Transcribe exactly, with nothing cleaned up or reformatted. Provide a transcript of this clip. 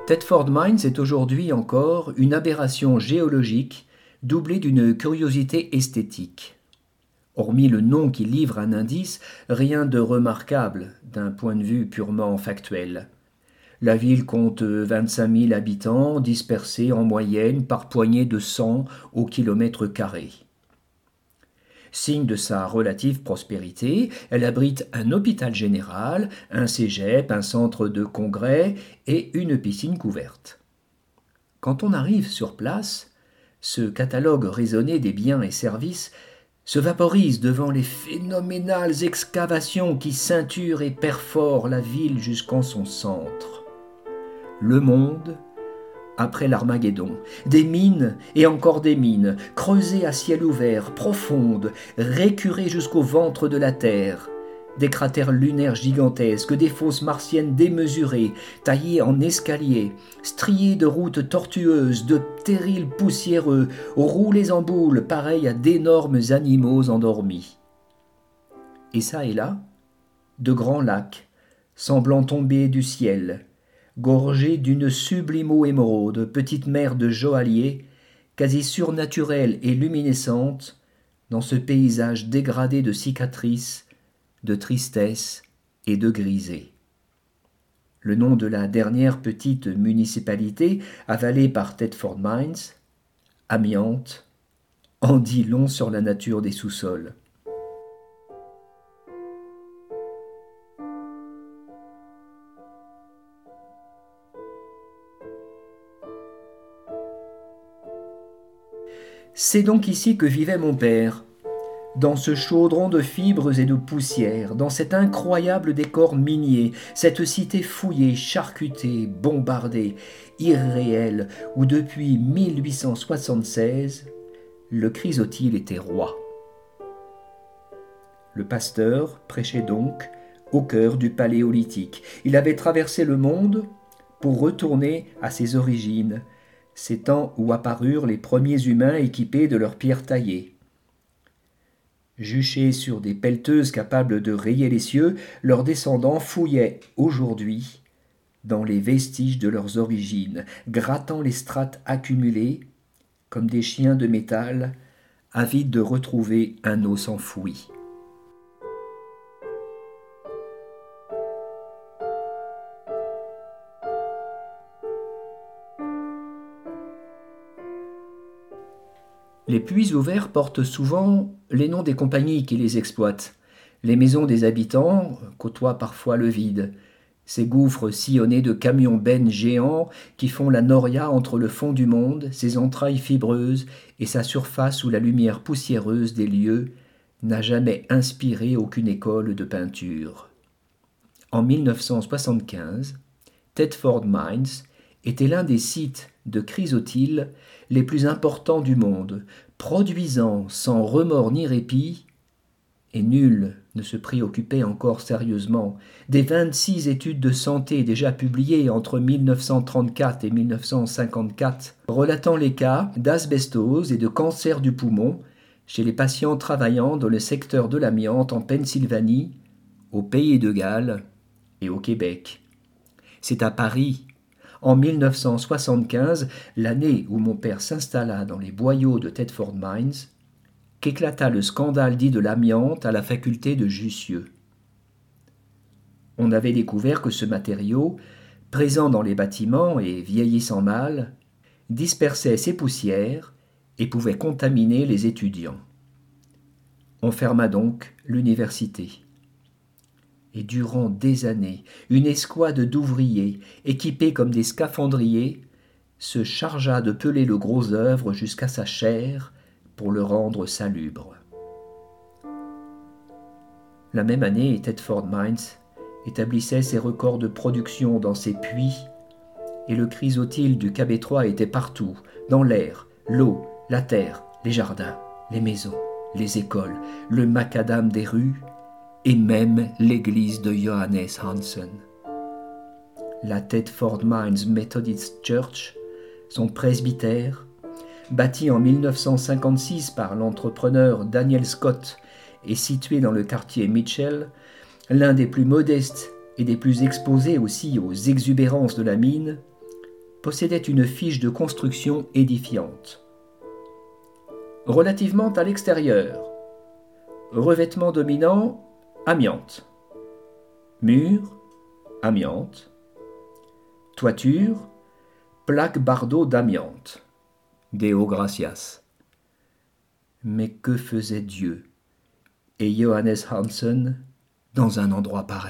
Thetford Mines est aujourd'hui encore une aberration géologique doublée d'une curiosité esthétique. Hormis le nom qui livre un indice, rien de remarquable d'un point de vue purement factuel. La ville compte vingt-cinq mille habitants, dispersés en moyenne par poignée de cent au kilomètre carré. Signe de sa relative prospérité, elle abrite un hôpital général, un cégep, un centre de congrès et une piscine couverte. Quand on arrive sur place, ce catalogue raisonné des biens et services se vaporise devant les phénoménales excavations qui ceinturent et perforent la ville jusqu'en son centre. Le monde après l'Armageddon, des mines et encore des mines, creusées à ciel ouvert, profondes, récurées jusqu'au ventre de la terre, des cratères lunaires gigantesques, des fosses martiennes démesurées, taillées en escaliers, striées de routes tortueuses, de terrils poussiéreux, roulés en boule, pareils à d'énormes animaux endormis. Et ça et là, de grands lacs, semblant tomber du ciel, gorgée d'une sublime eau émeraude, petite mer de joaillier, quasi surnaturelle et luminescente, dans ce paysage dégradé de cicatrices, de tristesse et de grisée. Le nom de la dernière petite municipalité avalée par Thetford Mines, amiante, en dit long sur la nature des sous-sols. C'est donc ici que vivait mon père, dans ce chaudron de fibres et de poussière, dans cet incroyable décor minier, cette cité fouillée, charcutée, bombardée, irréelle, où depuis mille huit cent soixante-seize, le chrysotile était roi. Le pasteur prêchait donc au cœur du paléolithique. Il avait traversé le monde pour retourner à ses origines, ces temps où apparurent les premiers humains équipés de leurs pierres taillées. Juchés sur des pelleteuses capables de rayer les cieux, leurs descendants fouillaient aujourd'hui dans les vestiges de leurs origines, grattant les strates accumulées comme des chiens de métal, avides de retrouver un os enfoui. Les puits ouverts portent souvent les noms des compagnies qui les exploitent. Les maisons des habitants côtoient parfois le vide. Ces gouffres sillonnés de camions-bennes géants qui font la noria entre le fond du monde, ses entrailles fibreuses et sa surface où la lumière poussiéreuse des lieux n'a jamais inspiré aucune école de peinture. En mille neuf cent soixante-quinze, Thetford Mines était l'un des sites de chrysotile les plus importants du monde, produisant sans remords ni répit, et nul ne se préoccupait encore sérieusement des vingt-six études de santé déjà publiées entre mille neuf cent trente-quatre et mille neuf cent cinquante-quatre, relatant les cas d'asbestose et de cancer du poumon chez les patients travaillant dans le secteur de l'amiante en Pennsylvanie, au Pays de Galles et au Québec. C'est à Paris, en mille neuf cent soixante-quinze, l'année où mon père s'installa dans les boyaux de Thetford Mines, qu'éclata le scandale dit de l'amiante à la faculté de Jussieu. On avait découvert que ce matériau, présent dans les bâtiments et vieillissant mal, dispersait ses poussières et pouvait contaminer les étudiants. On ferma donc l'université. Et durant des années, une escouade d'ouvriers, équipés comme des scaphandriers, se chargea de peler le gros œuvre jusqu'à sa chair pour le rendre salubre. La même année, Thetford Mines établissait ses records de production dans ses puits, et le chrysotile du Cap étroit était partout, dans l'air, l'eau, la terre, les jardins, les maisons, les écoles, le macadam des rues, et même l'église de Johannes Hansen. La Thetford Mines Methodist Church, son presbytère, bâti en mille neuf cent cinquante-six par l'entrepreneur Daniel Scott et situé dans le quartier Mitchell, l'un des plus modestes et des plus exposés aussi aux exubérances de la mine, possédait une fiche de construction édifiante. Relativement à l'extérieur, revêtement dominant, amiante. Mur, amiante. Toiture, plaque bardeau d'amiante. Deo gratias. Mais que faisait Dieu et Johannes Hansen dans un endroit pareil ?